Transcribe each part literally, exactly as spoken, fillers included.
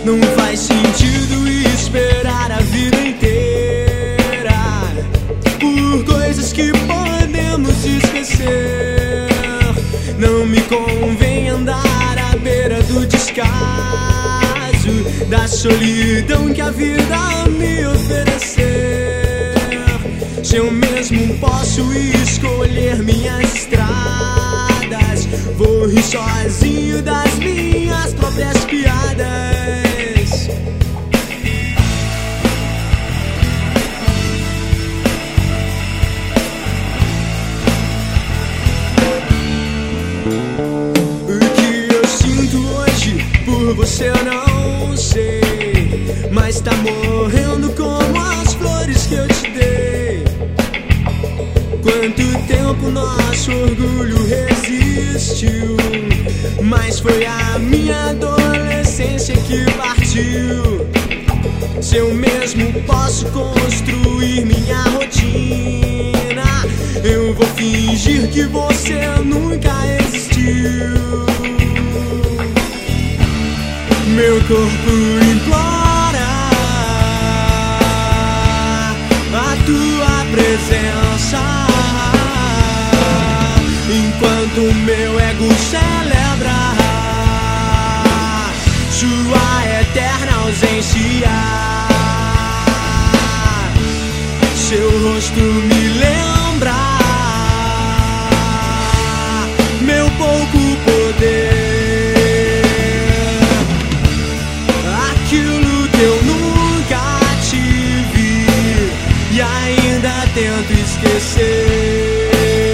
Não faz sentido esperar a vida inteira por coisas que podemos esquecer. Não me convém andar à beira do descaso, da solidão que a vida me oferecer. Se eu mesmo posso escolher minhas estradas, vou rir sozinho das minhas próprias piadas. O que eu sinto hoje por você eu não sei, mas tá morrendo como as flores que eu te dei. Quanto tempo nosso orgulho resistiu, mas foi a minha adolescência que partiu. Se eu mesmo posso construir minha rotina, eu vou fingir que você nunca existiu. Meu corpo implora a tua presença, enquanto o meu ego celebra sua eterna ausência. Seu rosto me lembra meu pouco poder, aquilo que eu nunca tive e ainda tento esquecer,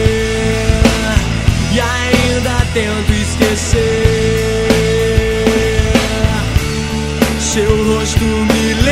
e ainda tento esquecer. Seu rosto me